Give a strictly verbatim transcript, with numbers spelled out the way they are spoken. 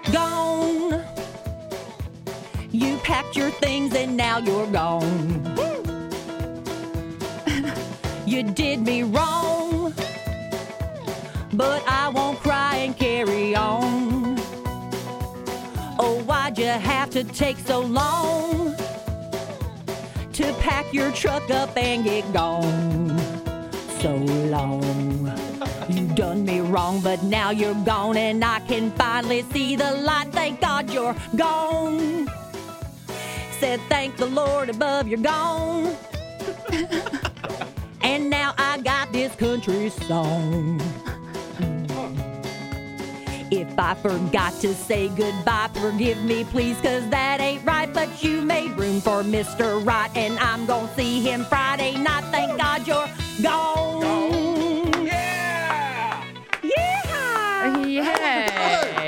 gone. You packed your things and now you're gone. You did me wrong, but I won't cry and carry on. Oh, why'd you have to take so long to pack your truck up and get gone? So long. You done me wrong, but now you're gone, and I can finally see the light. Thank God you're gone. Said thank the Lord above you're gone. And now I got this country song. If I forgot to say goodbye, forgive me please, cause that ain't right. But you made room for Mister Right, and I'm gonna see him Friday night. Thank God you're gone. Yeah! Yeah! Yeah.